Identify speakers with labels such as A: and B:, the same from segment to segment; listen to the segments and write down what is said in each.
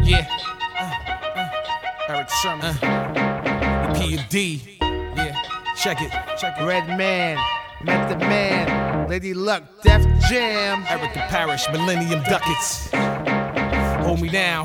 A: Yeah. Eric Sherman. The P and D. Yeah. Check it.
B: Redman, Method Man, Lady Luck, Def Jam.
A: Erica Parrish, Millennium Ducats. Hold me down.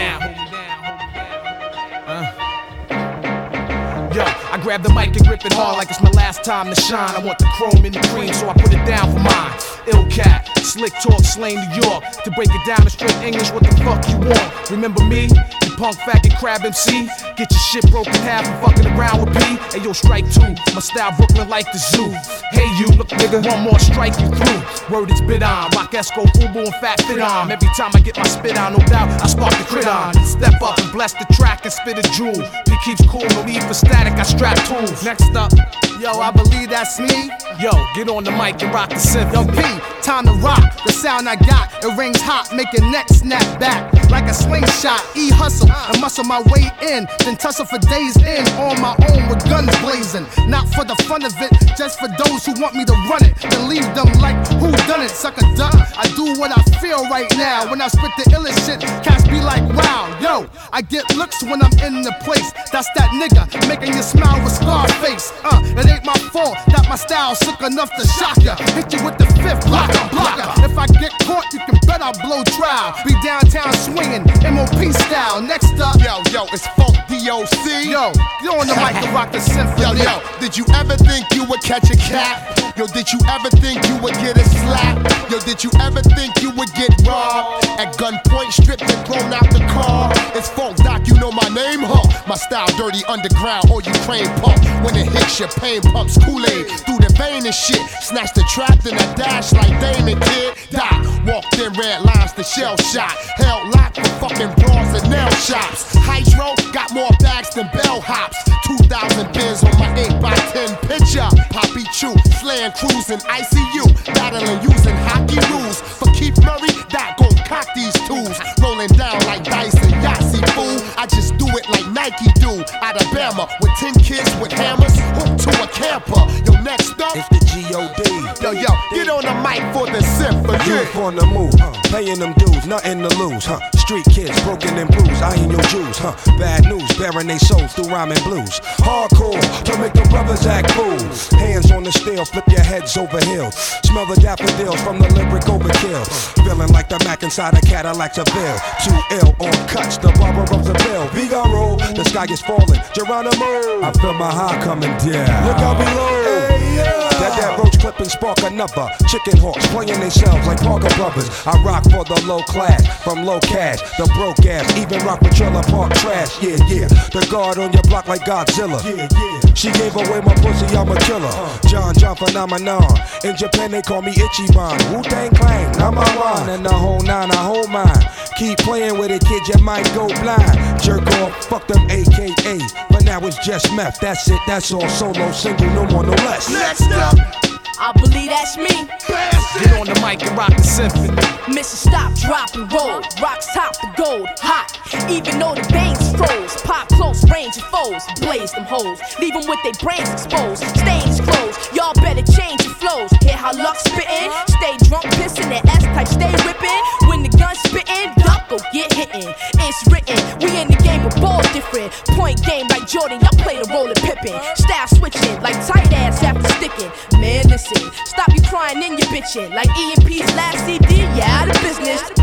A: Yo, I grab the mic and grip it hard like it's my last time to shine. I want the chrome in the cream, so I put it down for mine. Ill cat, slick talk, slang New York. To break it down in straight English, what the fuck you want? Remember me? You punk faggot crab MC? Get your shit broken half and fucking around with P. Hey yo, strike two, my style Brooklyn like the zoo. Hey you, look nigga, one more strike you through. Word it's bit on, rock Esco, Fubu and Fat Fit on. Every time I get my spit on, no doubt, I spark the crit on. Step up and bless the track and spit a jewel. P keeps cool, no need for static, I strap tools. Next up,
B: Yo, I believe that's me.
A: yo, get on the mic and rock the synth.
B: Yo, P, time to rock. The sound I got, it rings hot, make your neck snap back like a slingshot. E-hustle and muscle my way in, then tussle for days in on my own with guns blazing. Not for the fun of it, just for those who want me to run it. Then leave them like, who done it? Suck a duck. I do what I feel right now. When I spit the illest shit, cats be like, wow. Yo, I get looks when I'm in the place. That's that nigga making you smile with Scarface. It ain't my fault that my style's sick enough to shock ya. Hit you with the fifth blocker. If I get caught, you can bet I'll blow trial. Be downtown swinging, MOP style. Next up,
C: Yo, it's Funk DOC.
B: yo, get on the mic and rock the symphony.
C: Yo, did you ever think you would catch a cat? Yo, did you ever think you would get a slap? Yo, did you ever think you would get robbed? At gunpoint, stripped and thrown out the car. It's Funk Doc, you know my name, huh? My style dirty underground or Ukraine pump. When it hits your pain pumps Kool-Aid through the vein and shit. Snatch the trap, then I dash like Damon Kid. Doc, walked in red lines to shell shot. Held locked for fucking bras and nail shops. Hydro got more bags than bellhops. 2,000 bins on my 8x10 picture. Poppy Chew, slaying cruising ICU. Battling using hockey rules. For Keith Murray, that gon' cock these tools. Rolling down like dice and Yahtzee, fool. I just do it like Nike do. Alabama with 10 kids with hammers. Hooked to a camper. Yo, next up,
D: It's the G.O.D.
C: yo, get on the mic for the symphony.
D: Youth on the move, paying them dues, nothing to lose, Street kids, broken and bruised, I ain't your Jews, Bad news, bearing they souls through rhyme and blues. Hardcore, to make the brothers act fools. Hands on the steel, flip your heads over heels. Smell the daffodils from the lyric overkill. Feeling like the Mac inside a Cadillac Seville. Too ill on cuts, the barber of the bill. Vigaro, the sky is falling, Geronimo. I feel my heart coming down. Look out below. That roach clip and spark another. Chicken hawks playing themselves like Parker Brothers. I rock for the low class, from low cash, the broke ass, even rock with trailer park trash. Yeah, the guard on your block like Godzilla. She gave away my pussy, I'm a killer. John phenomenon. In Japan they call me Ichiban. Wu-Tang Clan, number one. And the whole nine, I hold mine. Keep playing with it, kid, you might go blind. Jerk off, fuck them AKA. But now it's just meth, that's it, that's all. Solo, single, no more, no less.
C: Next up,
E: I believe that's me.
A: Get on the mic and rock the symphony.
E: Mission stop, drop and roll. Rocks top the gold, hot. Even though the veins froze. Pop close range of foes. Blaze them hoes. Leave them with their brains exposed. Stains closed. Y'all better change your flows. Hear how luck spittin'? Stay drunk, pissin'. That S-type stay rippin'. When the gun spittin', duck go get hittin'. It's written. We in the game of ball different. Point game like Jordan. Y'all play the role of Pippin. Style switching like tight ass after sticking. Man, listen. Stop you crying in your bitchin'. Like E&P's last CD. Yeah, out of business.